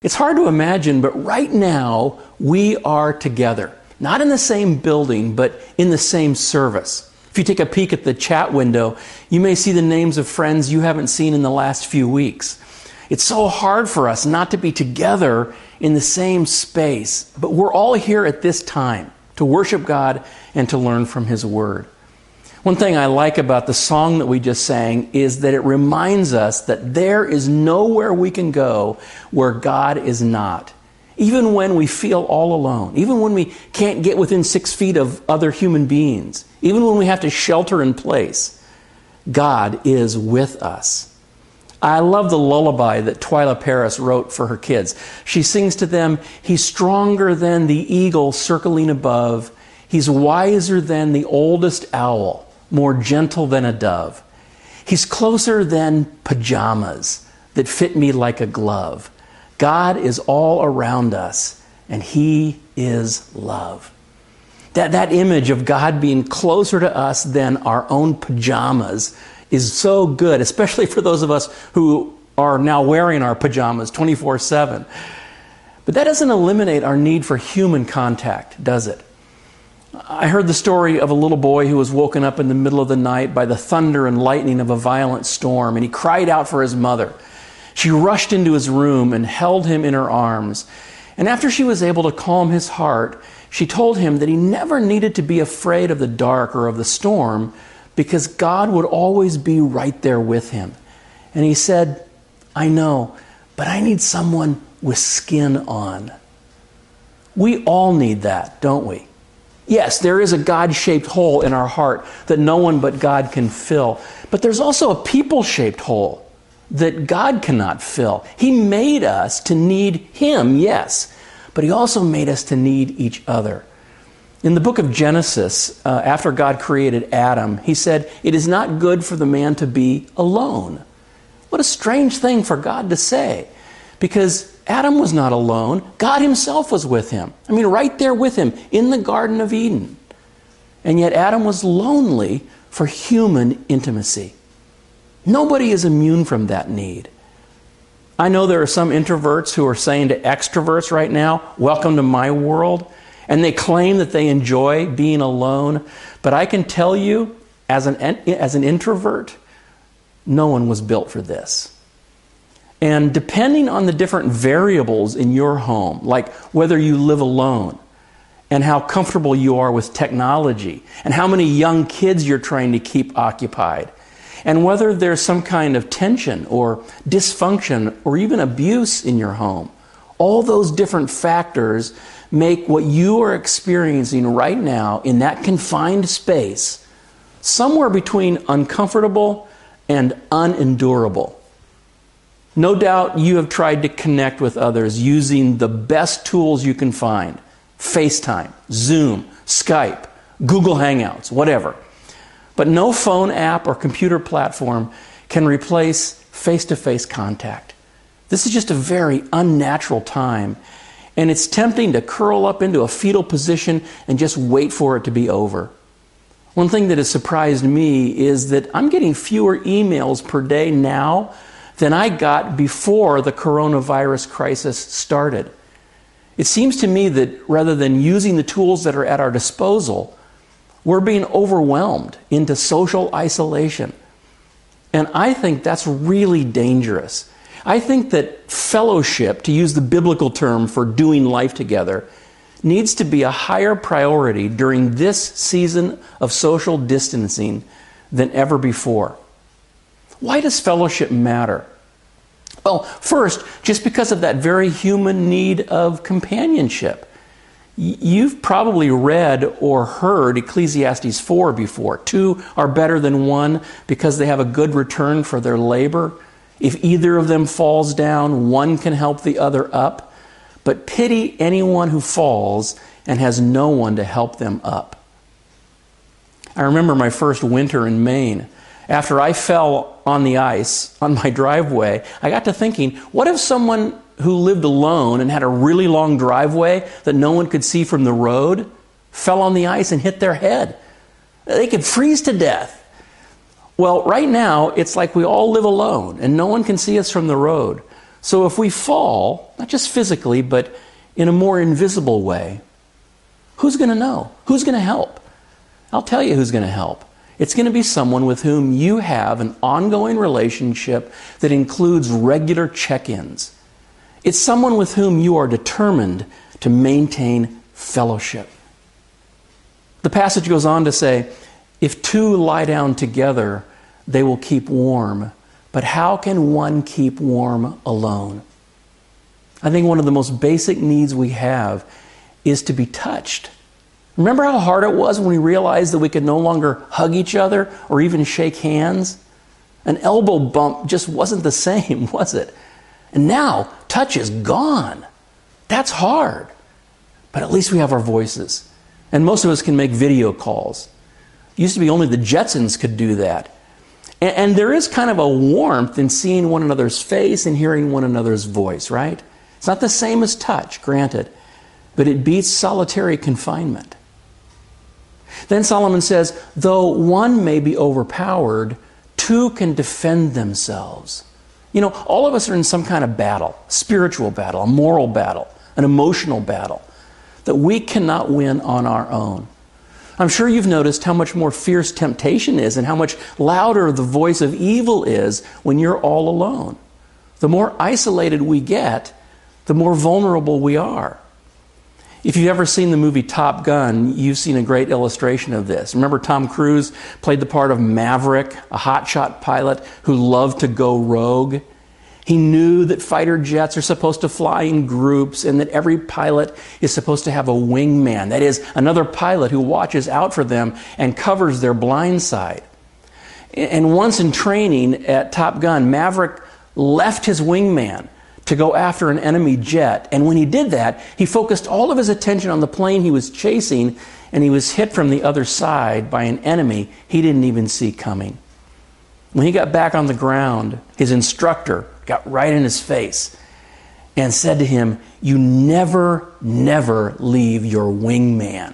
It's hard to imagine, but right now we are together. Not in the same building, but in the same service. If you take a peek at the chat window, you may see the names of friends you haven't seen in the last few weeks. It's so hard for us not to be together in the same space, but we're all here at this time to worship God and to learn from His Word. One thing I like about the song that we just sang is that it reminds us that there is nowhere we can go where God is not. Even when we feel all alone, even when we can't get within 6 feet of other human beings, even when we have to shelter in place, God is with us. I love the lullaby that Twyla Paris wrote for her kids. She sings to them, "He's stronger than the eagle circling above. He's wiser than the oldest owl, more gentle than a dove. He's closer than pajamas that fit me like a glove. God is all around us, and He is love." That image of God being closer to us than our own pajamas is so good, especially for those of us who are now wearing our pajamas 24/7. But that doesn't eliminate our need for human contact, does it? I heard the story of a little boy who was woken up in the middle of the night by the thunder and lightning of a violent storm, and he cried out for his mother. She rushed into his room and held him in her arms. And after she was able to calm his heart, she told him that he never needed to be afraid of the dark or of the storm because God would always be right there with him. And he said, "I know, but I need someone with skin on." We all need that, don't we? Yes, there is a God-shaped hole in our heart that no one but God can fill. But there's also a people-shaped hole that God cannot fill. He made us to need Him, yes, but He also made us to need each other. In the book of Genesis, after God created Adam, He said, "It is not good for the man to be alone." What a strange thing for God to say, because Adam was not alone. God Himself was with him. I mean, right there with him in the Garden of Eden. And yet Adam was lonely for human intimacy. Nobody is immune from that need. I know there are some introverts who are saying to extroverts right now, "Welcome to my world." And they claim that they enjoy being alone. But I can tell you, as an introvert, no one was built for this. And depending on the different variables in your home, like whether you live alone, and how comfortable you are with technology, and how many young kids you're trying to keep occupied, and whether there's some kind of tension or dysfunction or even abuse in your home, all those different factors make what you are experiencing right now in that confined space somewhere between uncomfortable and unendurable. No doubt you have tried to connect with others using the best tools you can find. FaceTime, Zoom, Skype, Google Hangouts, whatever. But no phone app or computer platform can replace face-to-face contact. This is just a very unnatural time, and it's tempting to curl up into a fetal position and just wait for it to be over. One thing that has surprised me is that I'm getting fewer emails per day now than I got before the coronavirus crisis started. It seems to me that rather than using the tools that are at our disposal, we're being overwhelmed into social isolation. And I think that's really dangerous. I think that fellowship, to use the biblical term for doing life together, needs to be a higher priority during this season of social distancing than ever before. Why does fellowship matter? Well, first, just because of that very human need of companionship. You've probably read or heard Ecclesiastes 4 before. 2 are better than 1 because they have a good return for their labor. If either of them falls down, one can help the other up. But pity anyone who falls and has no one to help them up. I remember my first winter in Maine. After I fell on the ice on my driveway, I got to thinking, what if someone who lived alone and had a really long driveway that no one could see from the road fell on the ice and hit their head? They could freeze to death. Well, right now, it's like we all live alone and no one can see us from the road. So if we fall, not just physically, but in a more invisible way, who's going to know? Who's going to help? I'll tell you who's going to help. It's going to be someone with whom you have an ongoing relationship that includes regular check-ins. It's someone with whom you are determined to maintain fellowship. The passage goes on to say, if two lie down together, they will keep warm. But how can one keep warm alone? I think one of the most basic needs we have is to be touched. Remember how hard it was when we realized that we could no longer hug each other or even shake hands? An elbow bump just wasn't the same, was it? And now, touch is gone. That's hard. But at least we have our voices. And most of us can make video calls. It used to be only the Jetsons could do that. And there is kind of a warmth in seeing one another's face and hearing one another's voice, right? It's not the same as touch, granted, but it beats solitary confinement. Then Solomon says, though one may be overpowered, two can defend themselves. You know, all of us are in some kind of battle, spiritual battle, a moral battle, an emotional battle, that we cannot win on our own. I'm sure you've noticed how much more fierce temptation is and how much louder the voice of evil is when you're all alone. The more isolated we get, the more vulnerable we are. If you've ever seen the movie Top Gun, you've seen a great illustration of this. Remember Tom Cruise played the part of Maverick, a hotshot pilot who loved to go rogue? He knew that fighter jets are supposed to fly in groups and that every pilot is supposed to have a wingman. That is, another pilot who watches out for them and covers their blind side. And once in training at Top Gun, Maverick left his wingman to go after an enemy jet. And when he did that, he focused all of his attention on the plane he was chasing, and he was hit from the other side by an enemy he didn't even see coming. When he got back on the ground, his instructor got right in his face and said to him, "You never, never leave your wingman."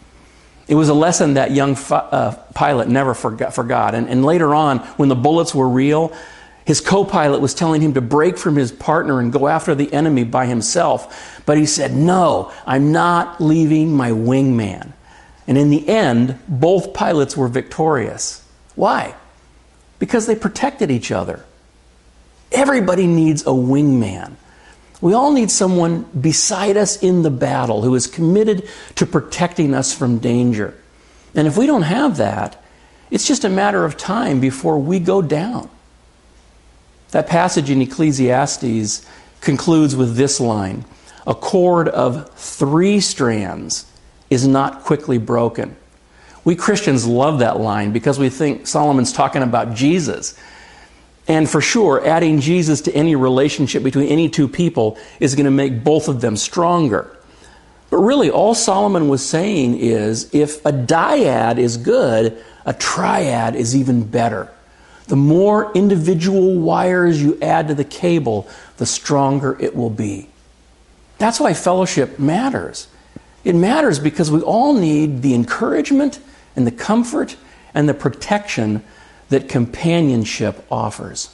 It was a lesson that young pilot never forgot. And later on, when the bullets were real, his co-pilot was telling him to break from his partner and go after the enemy by himself. But he said, "No, I'm not leaving my wingman." And in the end, both pilots were victorious. Why? Because they protected each other. Everybody needs a wingman. We all need someone beside us in the battle who is committed to protecting us from danger. And if we don't have that, it's just a matter of time before we go down. That passage in Ecclesiastes concludes with this line: "A cord of 3 strands is not quickly broken." We Christians love that line because we think Solomon's talking about Jesus. And for sure, adding Jesus to any relationship between any two people is going to make both of them stronger. But really, all Solomon was saying is, if a dyad is good, a triad is even better. The more individual wires you add to the cable, the stronger it will be. That's why fellowship matters. It matters because we all need the encouragement and the comfort and the protection that companionship offers.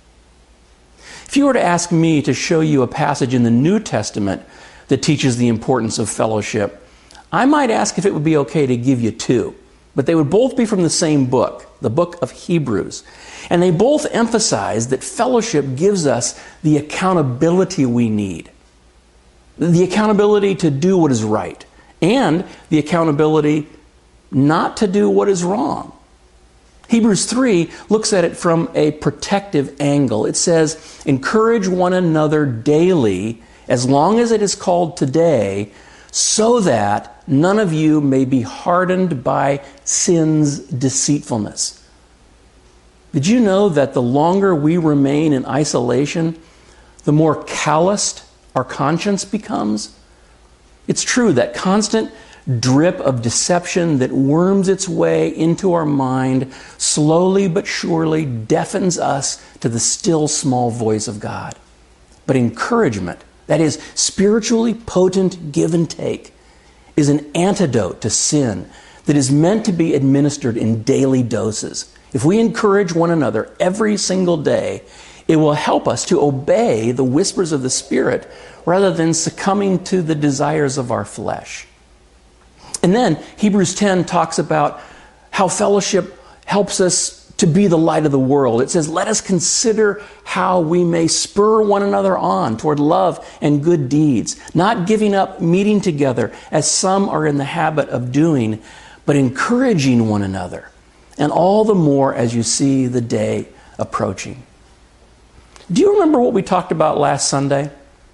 If you were to ask me to show you a passage in the New Testament that teaches the importance of fellowship, I might ask if it would be okay to give you 2. But they would both be from the same book, the book of Hebrews. And they both emphasize that fellowship gives us the accountability we need. The accountability to do what is right, and the accountability not to do what is wrong. Hebrews 3 looks at it from a protective angle. It says, "Encourage one another daily, as long as it is called today, so that none of you may be hardened by sin's deceitfulness." Did you know that the longer we remain in isolation, the more calloused our conscience becomes? It's true that constant drip of deception that worms its way into our mind slowly but surely deafens us to the still small voice of God. But encouragement, that is, spiritually potent give and take, is an antidote to sin that is meant to be administered in daily doses. If we encourage one another every single day, It will help us to obey the whispers of the Spirit rather than succumbing to the desires of our flesh. And then Hebrews 10 talks about how fellowship helps us to be the light of the world. It says, let us consider how we may spur one another on toward love and good deeds, not giving up meeting together as some are in the habit of doing, but encouraging one another, and all the more as you see the day approaching. Do you remember what we talked about last Sunday?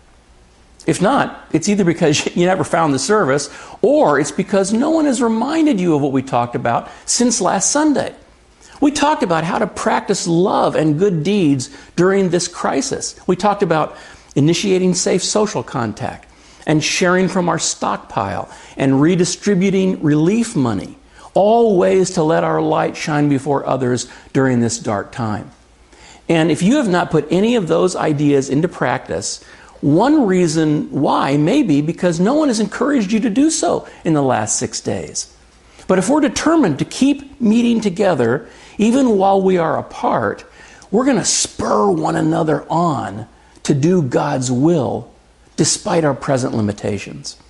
If not, it's either because you never found the service, or it's because no one has reminded you of what we talked about since last Sunday. We talked about how to practice love and good deeds during this crisis. We talked about initiating safe social contact and sharing from our stockpile and redistributing relief money, all ways to let our light shine before others during this dark time. And if you have not put any of those ideas into practice, one reason why may be because no one has encouraged you to do so in the last 6 days. But if we're determined to keep meeting together, even while we are apart, we're going to spur one another on to do God's will despite our present limitations.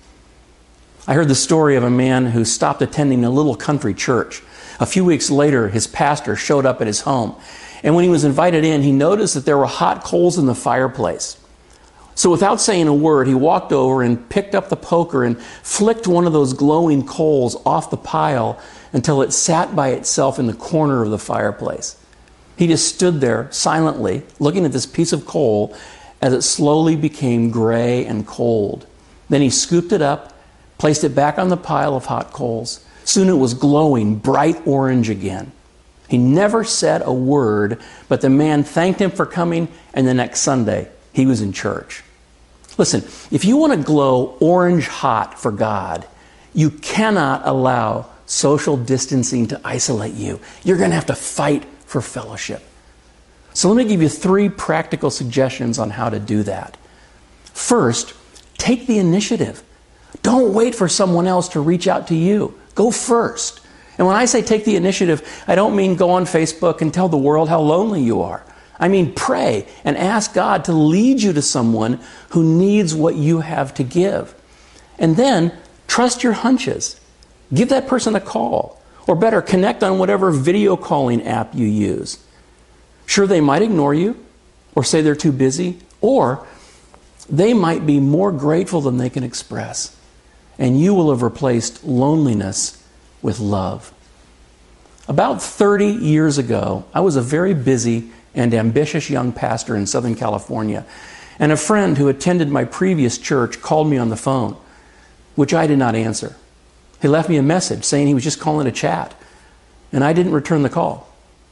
I heard the story of a man who stopped attending a little country church. A few weeks later, his pastor showed up at his home. And when he was invited in, he noticed that there were hot coals in the fireplace. So without saying a word, he walked over and picked up the poker and flicked one of those glowing coals off the pile until it sat by itself in the corner of the fireplace. He just stood there silently, looking at this piece of coal as it slowly became gray and cold. Then he scooped it up, placed it back on the pile of hot coals. Soon it was glowing bright orange again. He never said a word, but the man thanked him for coming, and the next Sunday he was in church. Listen, if you want to glow orange hot for God, you cannot allow social distancing to isolate you. You're going to have to fight for fellowship. So let me give you 3 practical suggestions on how to do that. First, take the initiative. Don't wait for someone else to reach out to you. Go first. And when I say take the initiative, I don't mean go on Facebook and tell the world how lonely you are. I mean, pray and ask God to lead you to someone who needs what you have to give. And then trust your hunches. Give that person a call. Or better, connect on whatever video calling app you use. Sure, they might ignore you or say they're too busy, or they might be more grateful than they can express. And you will have replaced loneliness with love. About 30 years ago, I was a very busy and ambitious young pastor in Southern California, and a friend who attended my previous church called me on the phone, which I did not answer. He left me a message saying he was just calling to chat, and I didn't return the call.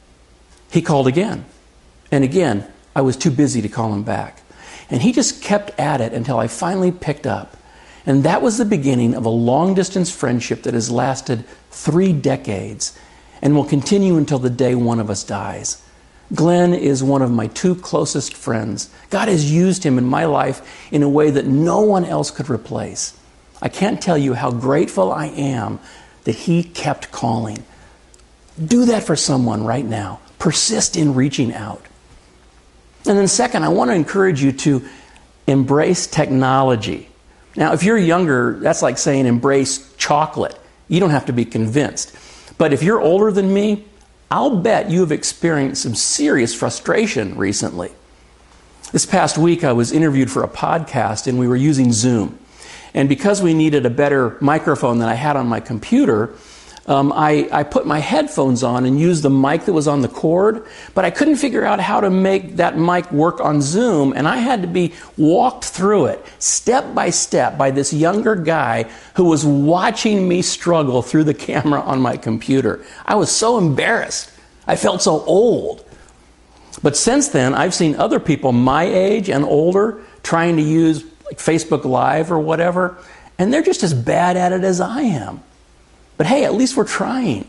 He called again, and again, I was too busy to call him back. And he just kept at it until I finally picked up. And that was the beginning of a long-distance friendship that has lasted 3 decades and will continue until the day one of us dies. Glenn is one of my 2 closest friends. God has used him in my life in a way that no one else could replace. I can't tell you how grateful I am that he kept calling. Do that for someone right now. Persist in reaching out. And then second, I want to encourage you to embrace technology. Now, if you're younger, that's like saying embrace chocolate. You don't have to be convinced. But if you're older than me, I'll bet you have experienced some serious frustration recently. This past week, I was interviewed for a podcast, and we were using Zoom. And because we needed a better microphone than I had on my computer, I put my headphones on and used the mic that was on the cord, but I couldn't figure out how to make that mic work on Zoom, and I had to be walked through it step by step by this younger guy who was watching me struggle through the camera on my computer. I was so embarrassed. I felt so old. But since then, I've seen other people my age and older trying to use like Facebook Live or whatever, and they're just as bad at it as I am. But hey, at least we're trying.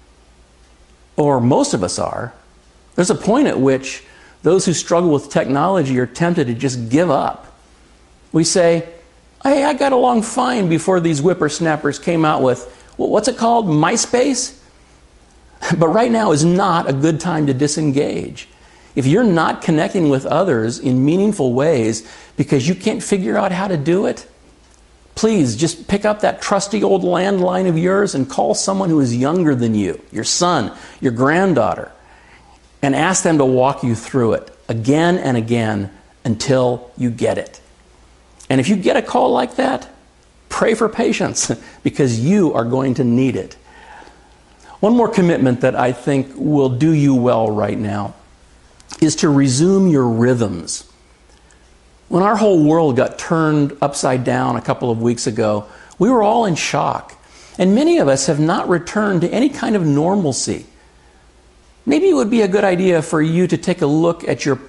Or most of us are. There's a point at which those who struggle with technology are tempted to just give up. We say, hey, I got along fine before these whippersnappers came out with, what's it called, MySpace? But right now is not a good time to disengage. If you're not connecting with others in meaningful ways because you can't figure out how to do it, please just pick up that trusty old landline of yours and call someone who is younger than you, your son, your granddaughter, and ask them to walk you through it again and again until you get it. And if you get a call like that, pray for patience because you are going to need it. One more commitment that I think will do you well right now is to resume your rhythms. When our whole world got turned upside down a couple of weeks ago, we were all in shock. And many of us have not returned to any kind of normalcy. Maybe it would be a good idea for you to take a look at your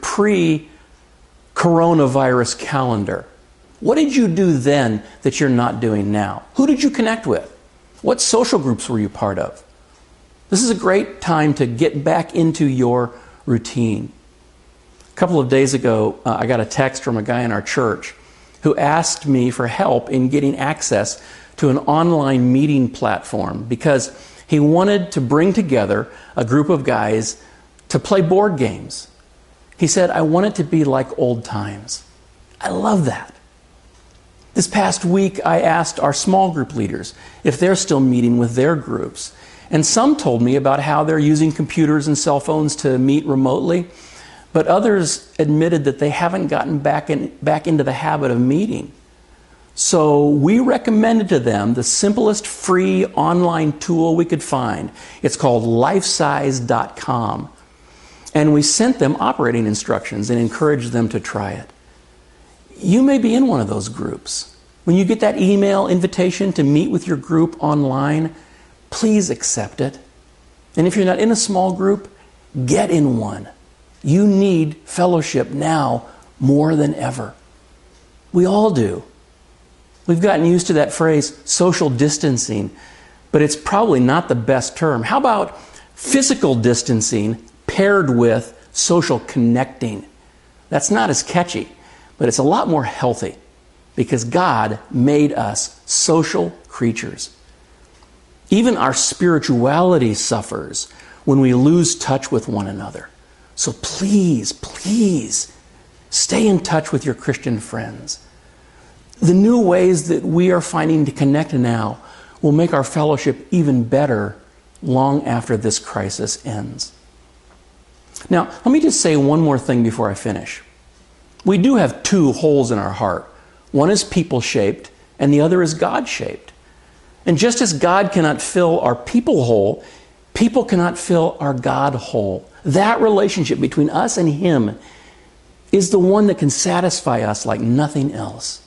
pre-coronavirus calendar. What did you do then that you're not doing now? Who did you connect with? What social groups were you part of? This is a great time to get back into your routine. A couple of days ago, I got a text from a guy in our church who asked me for help in getting access to an online meeting platform because he wanted to bring together a group of guys to play board games. He said, I want it to be like old times. I love that. This past week, I asked our small group leaders if they're still meeting with their groups. And some told me about how they're using computers and cell phones to meet remotely, but others admitted that they haven't gotten back into the habit of meeting. So we recommended to them the simplest free online tool we could find. It's called lifesize.com. And we sent them operating instructions and encouraged them to try it. You may be in one of those groups. When you get that email invitation to meet with your group online, please accept it. And if you're not in a small group, get in one. You need fellowship now more than ever. We all do. We've gotten used to that phrase, social distancing, but it's probably not the best term. How about physical distancing paired with social connecting? That's not as catchy, but it's a lot more healthy because God made us social creatures. Even our spirituality suffers when we lose touch with one another. So please, please, stay in touch with your Christian friends. The new ways that we are finding to connect now will make our fellowship even better long after this crisis ends. Now, let me just say one more thing before I finish. We do have two holes in our heart. One is people-shaped, and the other is God-shaped. And just as God cannot fill our people hole, people cannot fill our God hole. That relationship between us and Him is the one that can satisfy us like nothing else.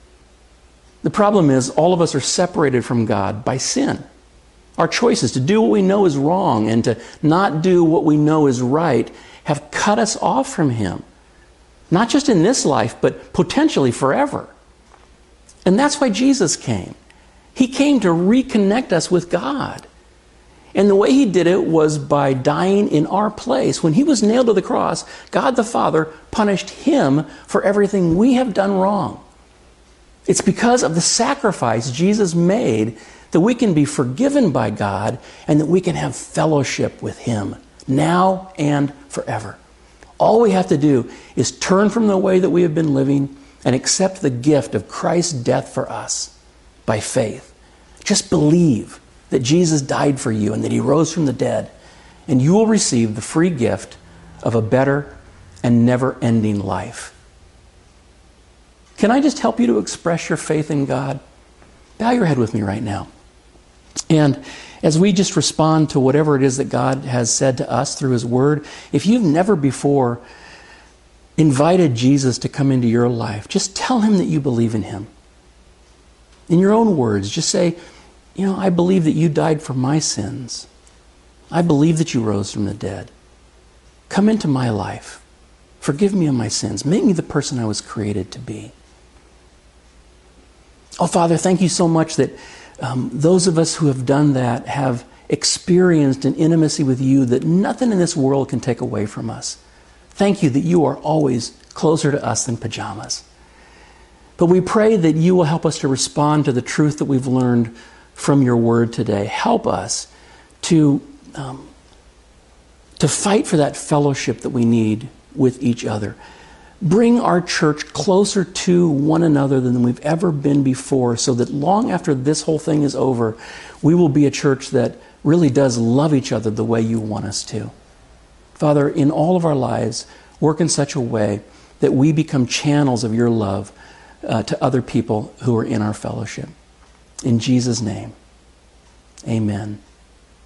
The problem is all of us are separated from God by sin. Our choices to do what we know is wrong and to not do what we know is right have cut us off from Him. Not just in this life, but potentially forever. And that's why Jesus came. He came to reconnect us with God. And the way He did it was by dying in our place. When He was nailed to the cross, God the Father punished Him for everything we have done wrong. It's because of the sacrifice Jesus made that we can be forgiven by God and that we can have fellowship with Him now and forever. All we have to do is turn from the way that we have been living and accept the gift of Christ's death for us by faith. Just believe that Jesus died for you and that He rose from the dead, and you will receive the free gift of a better and never-ending life. Can I just help you to express your faith in God? Bow your head with me right now. And as we just respond to whatever it is that God has said to us through His Word, if you've never before invited Jesus to come into your life, just tell Him that you believe in Him. In your own words, just say, I believe that You died for my sins. I believe that You rose from the dead. Come into my life. Forgive me of my sins. Make me the person I was created to be. Oh, Father, thank You so much that those of us who have done that have experienced an intimacy with You that nothing in this world can take away from us. Thank You that You are always closer to us than pajamas. But we pray that You will help us to respond to the truth that we've learned from Your Word today. Help us to to fight for that fellowship that we need with each other. Bring our church closer to one another than we've ever been before, so that long after this whole thing is over, we will be a church that really does love each other the way you want us to. Father, in all of our lives, work in such a way that we become channels of your love to other people who are in our fellowship. In Jesus' name, amen.